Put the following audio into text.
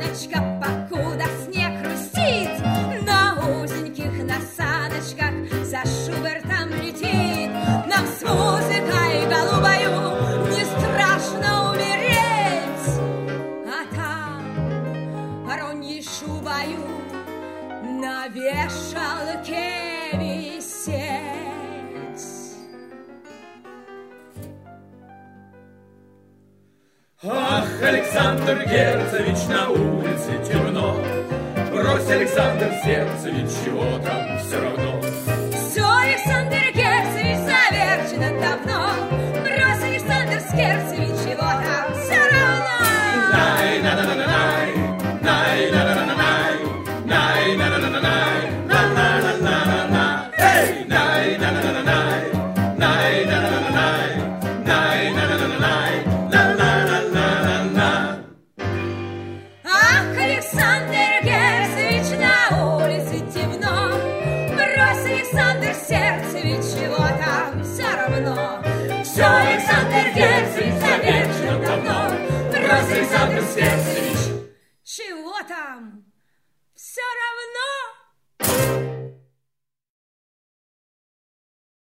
саночка, покуда снег хрустит, на узеньких насадочках за Шубертом летит. Нам с музыкой голубою не страшно умереть, а там вороньей шубою на вешалке висеть. Ах, Александр Герцевич, на улице темно. Брось, Александр, сердце, ведь чего там все равно. Все, Александр Герцевич, завершено давно. Брось, Александр Герцевич, чего там все равно. Най-на-на-на-най, най-на-на-на-най, най-на-на-на-най, на-на-на-на-на. Эй! Най-на-на-на-най, най-на-на-на-най, най-на-на-на-най, на-на-на-на-на. Ах, Александр Герцевич, на улице темно. Брось, Александр Сердцевич, чего там все равно. Все, Александр Герцевич, завершено давно. Брось, Александр Сердцевич, Чего там все равно.